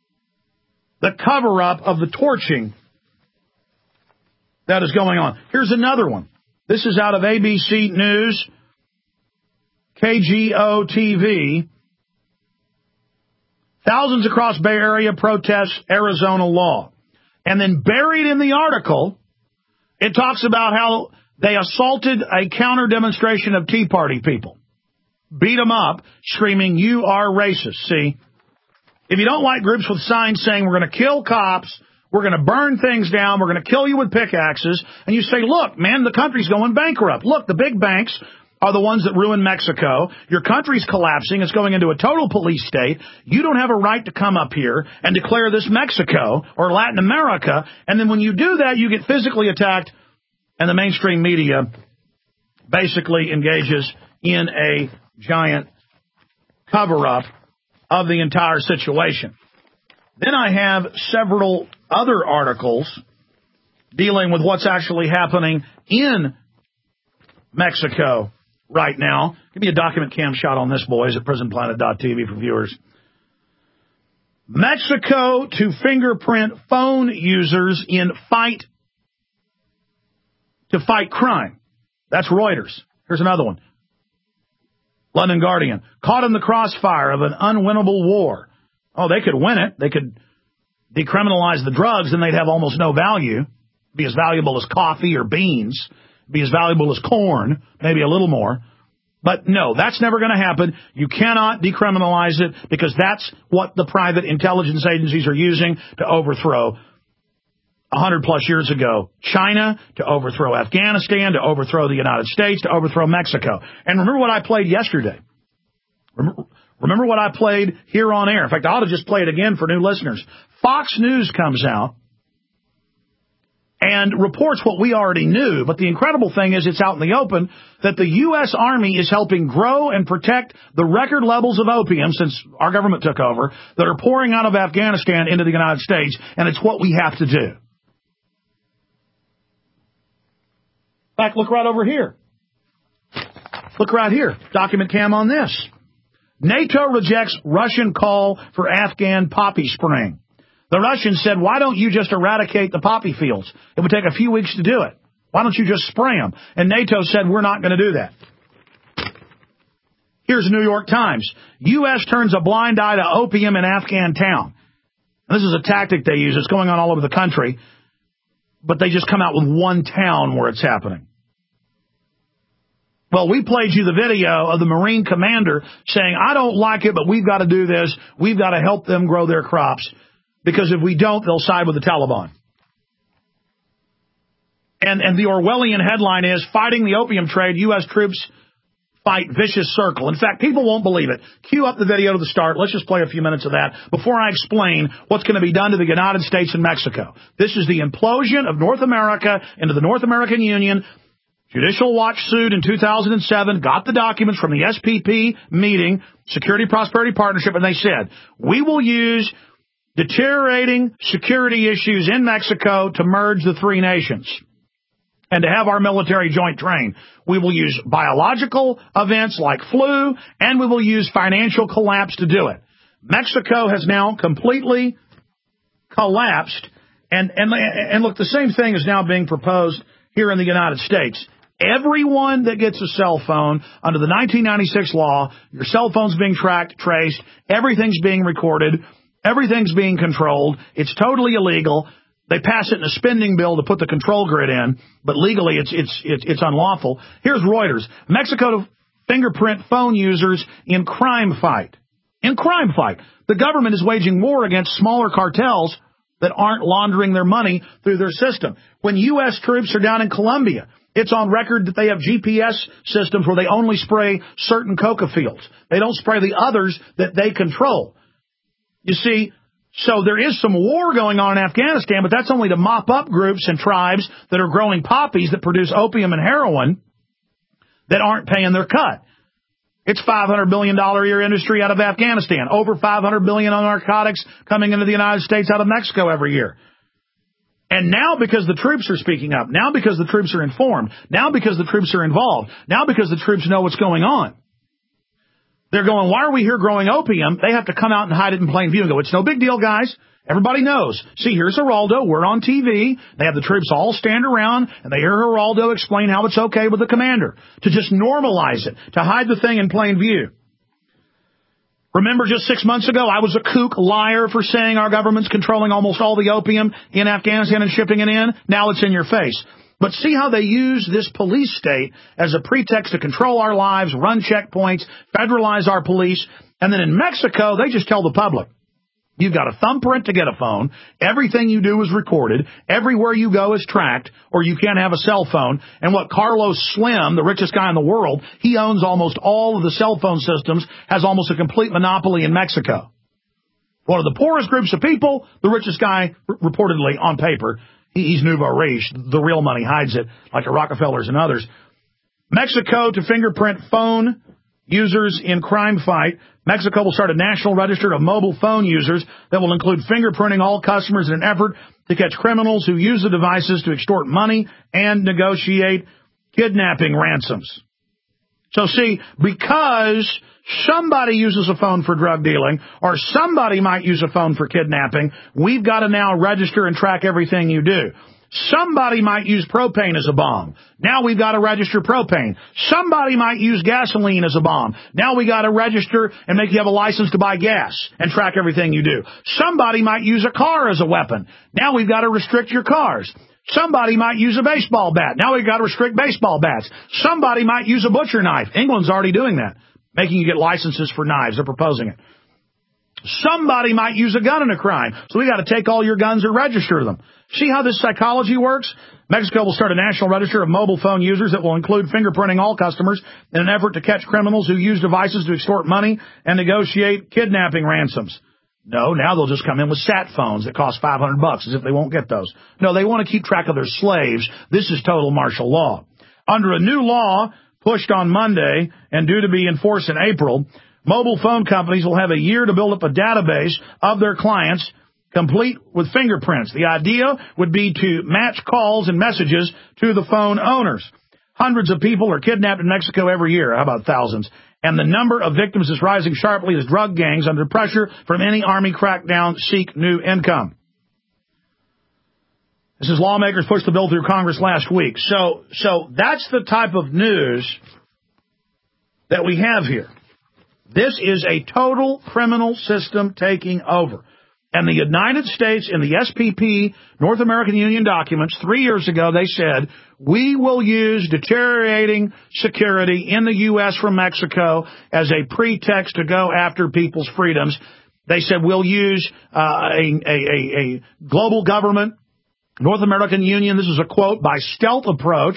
The cover-up of the torching that is going on. Here's another one. This is out of A B C News, K G O T V. Thousands across Bay Area protest Arizona law. And then buried in the article, It talks about how they assaulted a counter demonstration of Tea Party people. Beat them up, screaming, "You are racist." See, if you don't like groups with signs saying we're going to kill cops, we're going to burn things down, we're going to kill you with pickaxes, and you say, look, man, the country's going bankrupt. Look, the big banks are the ones that ruin Mexico. Your country's collapsing. It's going into a total police state. You don't have a right to come up here and declare this Mexico or Latin America. And then when you do that, you get physically attacked, and the mainstream media basically engages in a giant cover-up of the entire situation. Then I have several other articles dealing with what's actually happening in Mexico right now. Give me a document cam shot on this, boys, at prison planet dot t v for viewers. Mexico to fingerprint phone users in fight to fight crime. That's Reuters. Here's another one. London Guardian. Caught in the crossfire of an unwinnable war. Oh, they could win it. They could decriminalize the drugs, and they'd have almost no value. Be as valuable as coffee or beans. Be as valuable as corn, maybe a little more. But no, that's never going to happen. You cannot decriminalize it because that's what the private intelligence agencies are using to overthrow a hundred plus years ago China, to overthrow Afghanistan, to overthrow the United States, to overthrow Mexico. And remember what I played yesterday. Remember, remember what I played here on air. In fact, I ought to just play it again for new listeners. Fox News comes out and reports what we already knew. But the incredible thing is it's out in the open that the U S. Army is helping grow and protect the record levels of opium since our government took over that are pouring out of Afghanistan into the United States, and it's what we have to do. In fact, look right over here. Look right here. Document cam on this. NATO rejects Russian call for Afghan poppy spraying. The Russians said, why don't you just eradicate the poppy fields? It would take a few weeks to do it. Why don't you just spray them? And NATO said, we're not going to do that. Here's the New York Times. U S turns a blind eye to opium in Afghan town. And this is a tactic they use. It's going on all over the country. But they just come out with one town where it's happening. Well, we played you the video of the Marine commander saying, I don't like it, but we've got to do this. We've got to help them grow their crops. Because if we don't, they'll side with the Taliban. And and the Orwellian headline is, fighting the opium trade, U S troops fight vicious circle. In fact, people won't believe it. Cue up the video to the start. Let's just play a few minutes of that before I explain what's going to be done to the United States and Mexico. This is the implosion of North America into the North American Union. Judicial Watch sued in two thousand seven, got the documents from the S P P meeting, Security Prosperity Partnership, and they said, we will use deteriorating security issues in Mexico to merge the three nations and to have our military joint train. We will use biological events like flu, and we will use financial collapse to do it. Mexico has now completely collapsed, and, and, and look, the same thing is now being proposed here in the United States. Everyone that gets a cell phone under the nineteen ninety-six law, your cell phone's being tracked, traced, everything's being recorded, everything's being controlled. It's totally illegal. They pass it in a spending bill to put the control grid in, but legally it's it's it's, it's unlawful. Here's Reuters. Mexico to fingerprint phone users in crime fight. In crime fight. The government is waging war against smaller cartels that aren't laundering their money through their system. When U S troops are down in Colombia, it's on record that they have G P S systems where they only spray certain coca fields. They don't spray the others that they control. You see, so there is some war going on in Afghanistan, but that's only to mop up groups and tribes that are growing poppies that produce opium and heroin that aren't paying their cut. It's five hundred billion dollars a year industry out of Afghanistan. Over five hundred billion dollars on narcotics coming into the United States out of Mexico every year. And now because the troops are speaking up, now because the troops are informed, now because the troops are involved, now because the troops know what's going on, they're going, why are we here growing opium? They have to come out and hide it in plain view and go, it's no big deal, guys. Everybody knows. See, here's Geraldo. We're on T V. They have the troops all stand around, and they hear Geraldo explain how it's okay with the commander, to just normalize it, to hide the thing in plain view. Remember just six months ago, I was a kook liar for saying our government's controlling almost all the opium in Afghanistan and shipping it in? Now it's in your face. But see how they use this police state as a pretext to control our lives, run checkpoints, federalize our police. And then in Mexico, they just tell the public, you've got a thumbprint to get a phone. Everything you do is recorded. Everywhere you go is tracked, or you can't have a cell phone. And what Carlos Slim, the richest guy in the world, he owns almost all of the cell phone systems, has almost a complete monopoly in Mexico. One of the poorest groups of people, the richest guy, r- reportedly on paper, he's nouveau riche. The real money hides it, like the Rockefellers and others. Mexico to fingerprint phone users in crime fight. Mexico will start a national register of mobile phone users that will include fingerprinting all customers in an effort to catch criminals who use the devices to extort money and negotiate kidnapping ransoms. So see, because somebody uses a phone for drug dealing, or somebody might use a phone for kidnapping, we've got to now register and track everything you do. Somebody might use propane as a bomb. Now we've got to register propane. Somebody might use gasoline as a bomb. Now we got to register and make you have a license to buy gas and track everything you do. Somebody might use a car as a weapon. Now we've got to restrict your cars. Somebody might use a baseball bat. Now we've got to restrict baseball bats. Somebody might use a butcher knife. England's already doing that, making you get licenses for knives. They're proposing it. Somebody might use a gun in a crime, so we got to take all your guns and register them. See how this psychology works? Mexico will start a national register of mobile phone users that will include fingerprinting all customers in an effort to catch criminals who use devices to extort money and negotiate kidnapping ransoms. No, now they'll just come in with sat phones that cost five hundred bucks, as if they won't get those. No, they want to keep track of their slaves. This is total martial law. Under a new law pushed on Monday and due to be enforced in April, mobile phone companies will have a year to build up a database of their clients, complete with fingerprints. The idea would be to match calls and messages to the phone owners. Hundreds of people are kidnapped in Mexico every year. How about thousands? And the number of victims is rising sharply as drug gangs, under pressure from any army crackdown, seek new income. This is lawmakers pushed the bill through Congress last week. So, so that's the type of news that we have here. This is a total criminal system taking over. And the United States, in the S P P, North American Union documents, three years ago, they said, we will use deteriorating security in the U S from Mexico as a pretext to go after people's freedoms. They said we'll use uh, a, a, a, a global government, North American Union, this is a quote, by stealth approach,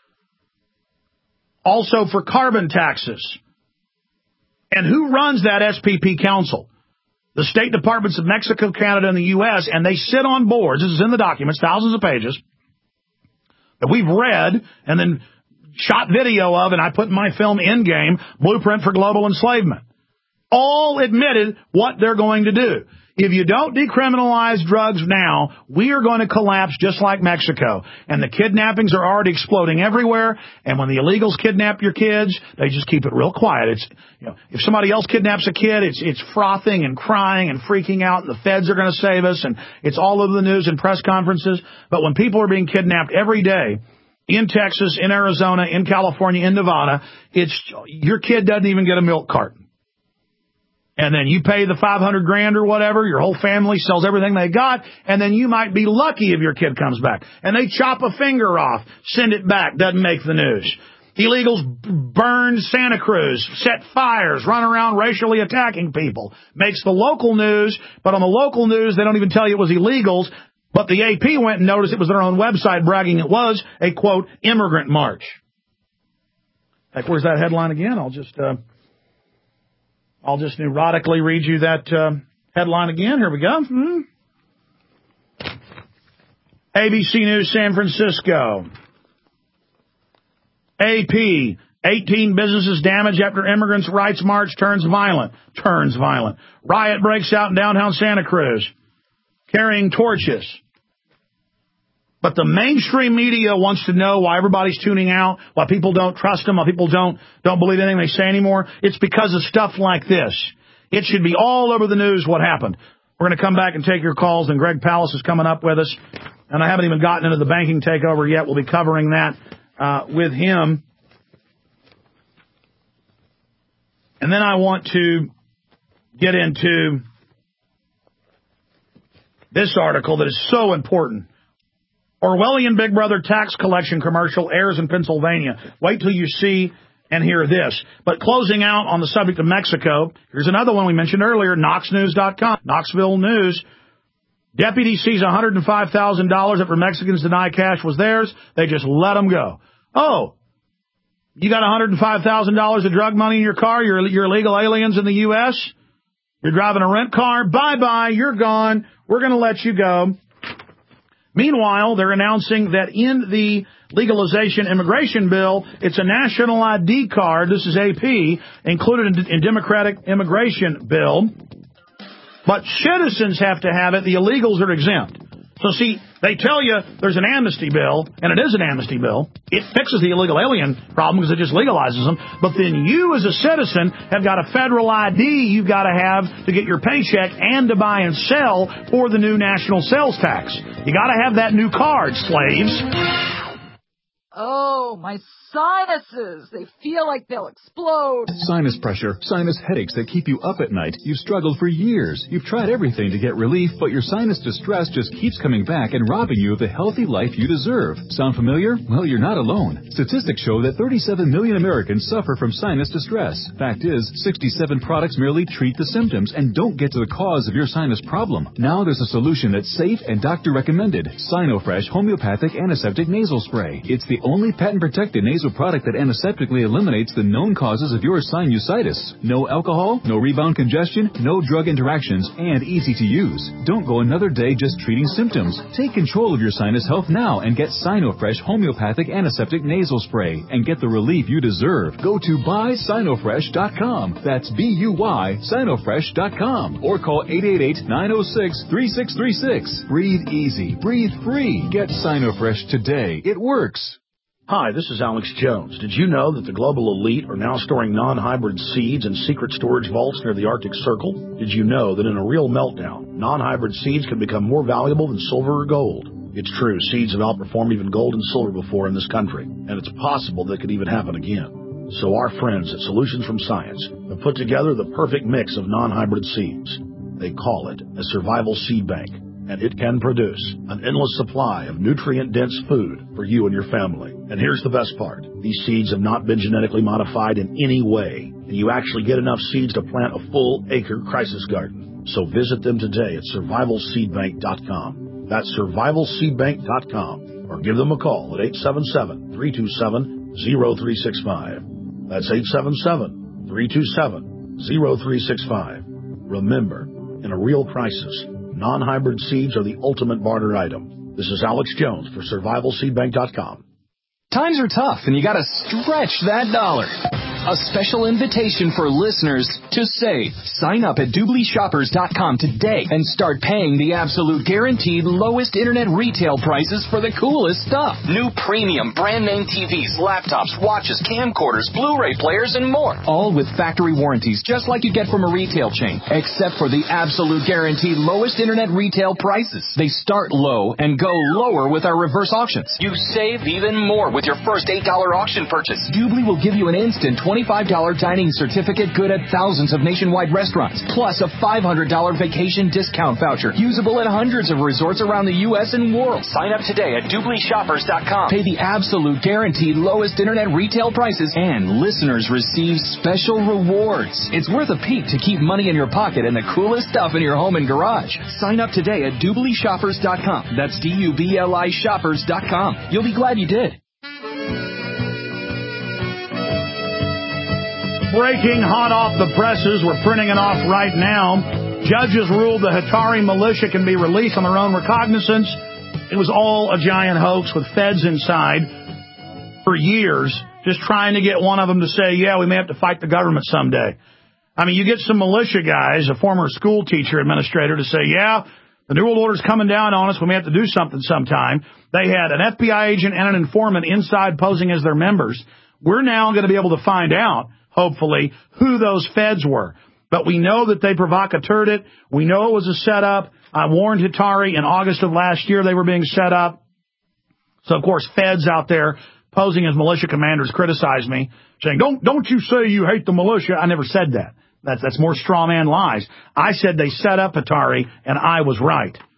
also for carbon taxes. And who runs that S P P council? The State Departments of Mexico, Canada, and the U S, and they sit on boards, this is in the documents, thousands of pages, that we've read and then shot video of, and I put in my film Endgame, Blueprint for Global Enslavement. All admitted what they're going to do. If you don't decriminalize drugs now, we are going to collapse just like Mexico. And the kidnappings are already exploding everywhere. And when the illegals kidnap your kids, they just keep it real quiet. It's, you know, if somebody else kidnaps a kid, it's it's frothing and crying and freaking out, and the feds are going to save us, and it's all over the news and press conferences. But when people are being kidnapped every day in Texas, in Arizona, in California, in Nevada, it's your kid doesn't even get a milk carton. And then you pay the five hundred grand or whatever, your whole family sells everything they got, and then you might be lucky if your kid comes back. And they chop a finger off, send it back, doesn't make the news. Illegals burn Santa Cruz, set fires, run around racially attacking people. Makes the local news, but on the local news, they don't even tell you it was illegals. But the A P went and noticed it was their own website bragging it was a, quote, immigrant march. Heck, where's that headline again? I'll just... Uh, I'll just neurotically read you that uh, headline again. Here we go. Hmm. A B C News San Francisco. A P, eighteen businesses damaged after immigrants' rights march turns violent. Turns violent. Riot breaks out in downtown Santa Cruz, carrying torches. But the mainstream media wants to know why everybody's tuning out, why people don't trust them, why people don't don't believe anything they say anymore. It's because of stuff like this. It should be all over the news what happened. We're going to come back and take your calls, and Greg Palast is coming up with us. And I haven't even gotten into the banking takeover yet. We'll be covering that uh, with him. And then I want to get into this article that is so important. Orwellian Big Brother tax collection commercial airs in Pennsylvania. Wait till you see and hear this. But closing out on the subject of Mexico, here's another one we mentioned earlier, Knox News dot com. Knoxville News. Deputy sees one hundred five thousand dollars after Mexicans deny cash was theirs. They just let them go. Oh, you got one hundred five thousand dollars of drug money in your car? You're, you're illegal aliens in the U S? You're driving a rent car? Bye-bye. You're gone. We're going to let you go. Meanwhile, they're announcing that in the legalization immigration bill, it's a national I D card, this is A P, included in, in Democratic immigration bill. But citizens have to have it. The illegals are exempt. So, see, they tell you there's an amnesty bill, and it is an amnesty bill. It fixes the illegal alien problem because it just legalizes them. But then you, as a citizen, have got a federal I D you've got to have to get your paycheck and to buy and sell for the new national sales tax. You got to have that new card, slaves. Oh, my sinuses. They feel like they'll explode. Sinus pressure, sinus headaches that keep you up at night. You've struggled for years. You've tried everything to get relief, but your sinus distress just keeps coming back and robbing you of the healthy life you deserve. Sound familiar? Well, you're not alone. Statistics show that thirty-seven million Americans suffer from sinus distress. Fact is, sixty-seven products merely treat the symptoms and don't get to the cause of your sinus problem. Now there's a solution that's safe and doctor recommended. Sinofresh Homeopathic Antiseptic Nasal Spray. It's the only patent-protected nasal product that antiseptically eliminates the known causes of your sinusitis. No alcohol, no rebound congestion, no drug interactions, and easy to use. Don't go another day just treating symptoms. Take control of your sinus health now and get Sinofresh Homeopathic Antiseptic Nasal Spray and get the relief you deserve. Go to buy sinofresh dot com. That's B U Y sinofresh dot com. Or call eight eight eight, nine oh six, three six three six. Breathe easy. Breathe free. Get Sinofresh today. It works. Hi, this is Alex Jones. Did you know that the global elite are now storing non-hybrid seeds in secret storage vaults near the Arctic Circle? Did you know that in a real meltdown, non-hybrid seeds can become more valuable than silver or gold? It's true, seeds have outperformed even gold and silver before in this country, and it's possible that could even happen again. So our friends at Solutions from Science have put together the perfect mix of non-hybrid seeds. They call it a survival seed bank, and it can produce an endless supply of nutrient-dense food for you and your family. And here's the best part. These seeds have not been genetically modified in any way, and you actually get enough seeds to plant a full acre crisis garden. So visit them today at survival seed bank dot com. That's survival seed bank dot com. Or give them a call at eight seven seven, three two seven, zero three six five. That's eight seven seven, three two seven, zero three six five. Remember, in a real crisis, non-hybrid seeds are the ultimate barter item. This is Alex Jones for survival seed bank dot com. Times are tough, and you gotta stretch that dollar. A special invitation for listeners to save. Sign up at Doobly Shoppers dot com today and start paying the absolute guaranteed lowest internet retail prices for the coolest stuff. New premium brand name T Vs, laptops, watches, camcorders, Blu-ray players, and more. All with factory warranties, just like you get from a retail chain, except for the absolute guaranteed lowest internet retail prices. They start low and go lower with our reverse auctions. You save even more with your first eight dollars auction purchase. Doobly will give you an instant twenty-five dollars dining certificate good at thousands of nationwide restaurants, plus a five hundred dollars vacation discount voucher, usable at hundreds of resorts around the U S and world. Sign up today at Doobly Shoppers dot com. Pay the absolute guaranteed lowest internet retail prices, and listeners receive special rewards. It's worth a peek to keep money in your pocket and the coolest stuff in your home and garage. Sign up today at Doobly Shoppers dot com. That's D U B L I Shoppers dot com. You'll be glad you did. Breaking hot off the presses. We're printing it off right now. Judges ruled the Hatari militia can be released on their own recognizance. It was all a giant hoax with feds inside for years, just trying to get one of them to say, yeah, we may have to fight the government someday. I mean, you get some militia guys, a former school teacher administrator, to say, yeah, the New World Order's coming down on us. We may have to do something sometime. They had an F B I agent and an informant inside posing as their members. We're now going to be able to find out, hopefully, who those feds were. But we know that they provocateured it. We know it was a setup. I warned Hatari in August of last year they were being set up. So, of course, feds out there posing as militia commanders criticize me, saying, don't don't you say you hate the militia. I never said that. That's, that's more straw man lies. I said they set up Hatari, and I was right.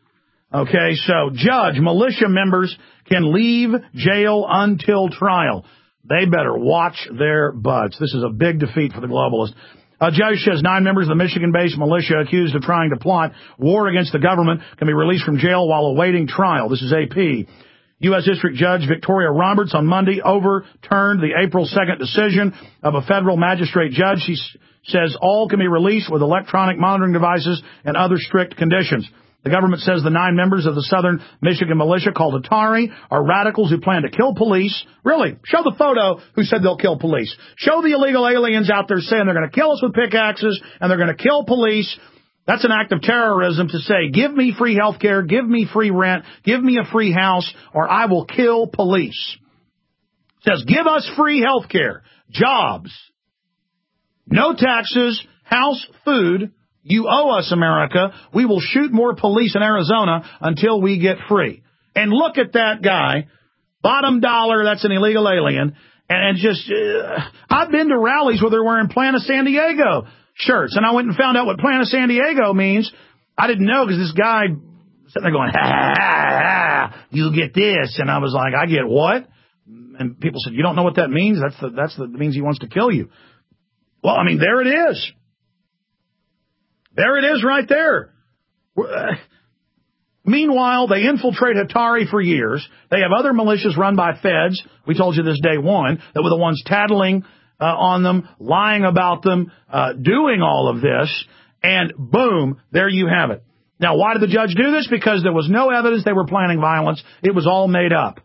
Okay, so judge, militia members can leave jail until trial. They better watch their butts. This is a big defeat for the globalists. A judge says nine members of the Michigan-based militia accused of trying to plot war against the government can be released from jail while awaiting trial. This is A P. U S. District Judge Victoria Roberts on Monday overturned the April second decision of a federal magistrate judge. She says all can be released with electronic monitoring devices and other strict conditions. The government says the nine members of the Southern Michigan militia called Atari are radicals who plan to kill police. Really, show the photo who said they'll kill police. Show the illegal aliens out there saying they're going to kill us with pickaxes and they're going to kill police. That's an act of terrorism to say, give me free health care, give me free rent, give me a free house, or I will kill police. It says, give us free health care, jobs, no taxes, house, food. You owe us, America. We will shoot more police in Arizona until we get free. And look at that guy, bottom dollar, that's an illegal alien. And just, uh, I've been to rallies where they're wearing Planet San Diego shirts. And I went and found out what Planet San Diego means. I didn't know because this guy sitting there going, ha, ha, ha, ha, you get this. And I was like, I get what? And people said, you don't know what that means? That's the, that's the, that means he wants to kill you. Well, I mean, there it is. There it is right there. Uh, meanwhile, they infiltrate Atari for years. They have other militias run by feds. We told you this day one, that were the ones tattling uh, on them, lying about them, uh, doing all of this, and boom, there you have it. Now, why did the judge do this? Because there was no evidence they were planning violence. It was all made up.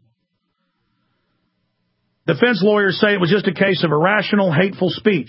Defense lawyers say it was just a case of irrational, hateful speech.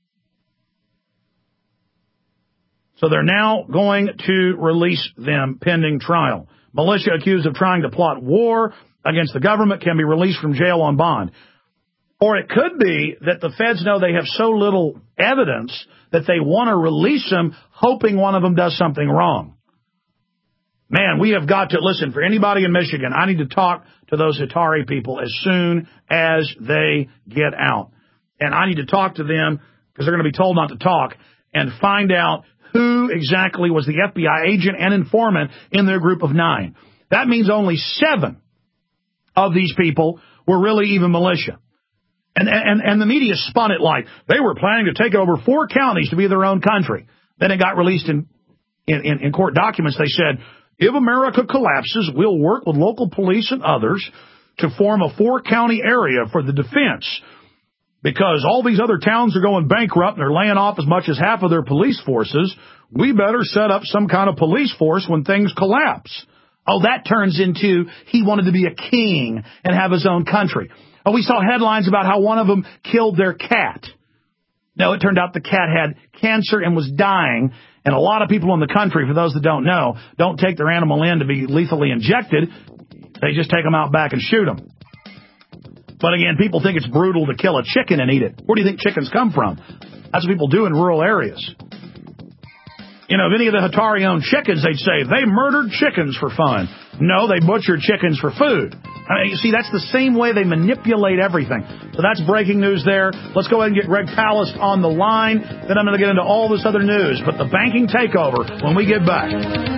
So they're now going to release them pending trial. Militia accused of trying to plot war against the government can be released from jail on bond. Or it could be that the feds know they have so little evidence that they want to release them, hoping one of them does something wrong. Man, we have got to, listen, for anybody in Michigan, I need to talk to those Atari people as soon as they get out. And I need to talk to them, because they're going to be told not to talk, and find out who exactly was the F B I agent and informant in their group of nine. That means only seven of these people were really even militia. And, and, and the media spun it like they were planning to take over four counties to be their own country. Then it got released in, in, in court documents. They said, if America collapses, we'll work with local police and others to form a four-county area for the defense. Because all these other towns are going bankrupt and they're laying off as much as half of their police forces, we better set up some kind of police force when things collapse. Oh, that turns into he wanted to be a king and have his own country. Oh, we saw headlines about how one of them killed their cat. No, it turned out the cat had cancer and was dying. And a lot of people in the country, for those that don't know, don't take their animal in to be lethally injected. They just take them out back and shoot them. But again, people think it's brutal to kill a chicken and eat it. Where do you think chickens come from? That's what people do in rural areas. You know, if any of the Atari owned chickens, they'd say they murdered chickens for fun. No, they butchered chickens for food. I mean, you see, that's the same way they manipulate everything. So that's breaking news there. Let's go ahead and get Greg Palast on the line. Then I'm going to get into all this other news. But the banking takeover when we get back.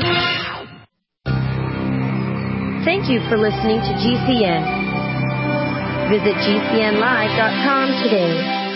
Thank you for listening to G C N. Visit G C N live dot com today.